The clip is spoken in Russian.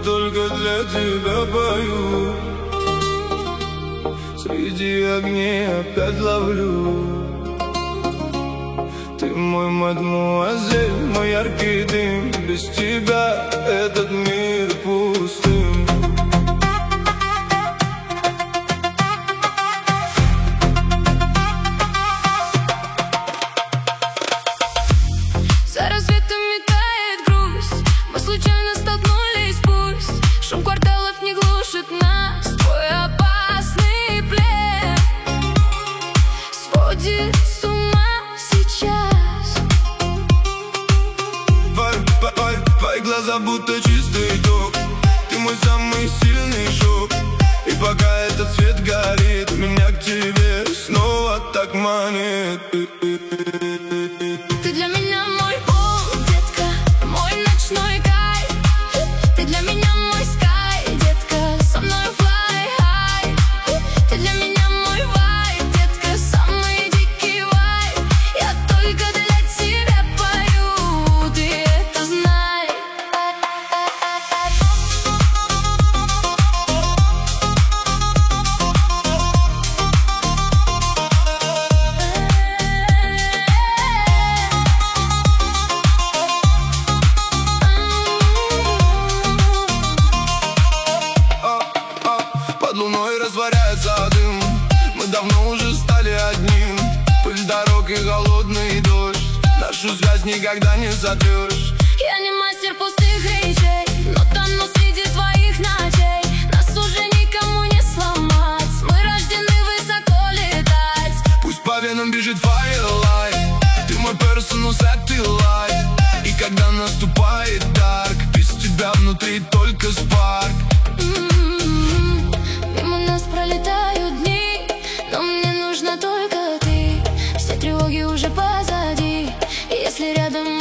только для тебя пою. Среди огней опять ловлю. Ты мой мадмуазель, мой яркий дым. Без тебя этот мир пустым. За рассветами тает грусть. Мы случайно столкнулись, пусть шум кварталов не глушит нас. Твой опасный плен сводит с ума сейчас. Твои глаза будто чистый ток. Ты мой самый сильный шок. И пока этот свет горит, меня к тебе снова так манит. Ты для меня мой пол, детка, мой ночной кайф. Ты для меня мой скай, детка, со мной fly high. Ты для меня мой вайб, детка, самый дикий вайб. Я только для тебя пою, ты это знай. Под луной растворяется дым. Мы давно уже стали одним. Пыль дорог и холодный дождь. Нашу связь никогда не сотрешь. Я не мастер пустых речей, но тону среди твоих ночей. Нас уже никому не сломать. Мы рождены высоко летать. Пусть по венам бежит firelight. Ты мой personal satellite. И когда наступает дарк, без тебя внутри только спарк. Мимо нас пролетают дни, но мне нужна только ты. Все тревоги уже позади, если рядом